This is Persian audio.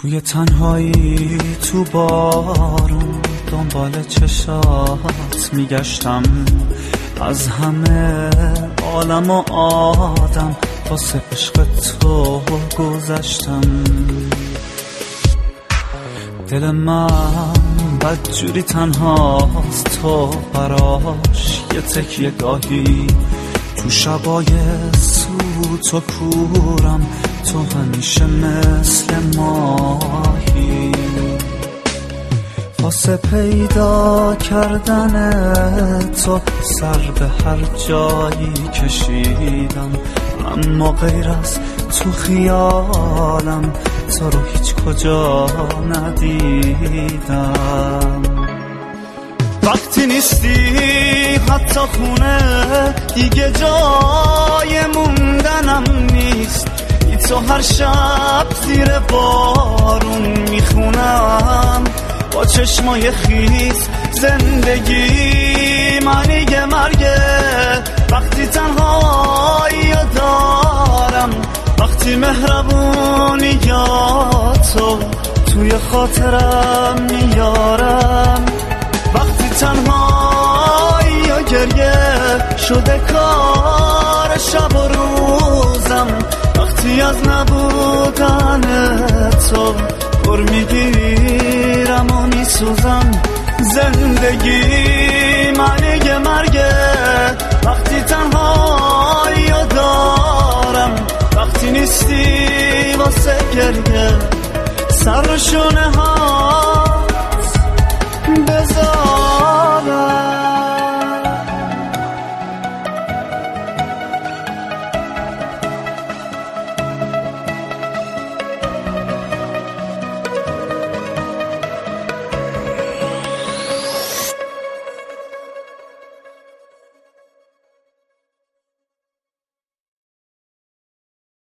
توی تنهایی تو بارون دنبال چشات میگشتم، از همه عالم و آدم واسه عشق تو گذشتم. دل من بدجوری تنهاست، تو براش یه تکیه گاهی، تو شبای سوت و کورم تو همیشه مثل ماهی. واسه پیدا کردن تو سر به هر جایی کشیدم، اما غیر از تو خیالم تو رو هیچ کجا ندیدم. وقتی نیستی حتی خونه دیگه جای موندنم نیست، بی تو هر شب زیر بارون میخونم با چشمای خیس زندگی معنی مرگه. وقتی تنهایی دارم، وقتی مهربونی یا تو توی خاطرم میارم، وقتی تنهایی و گریه شده کار شب و روزم، وقتی از نبودن تو پر میگیرم و میسوزم. زندگی معنی مرگه، وقتی تنهایی و دارم، وقتی نیستی واسه گریه سر و شونه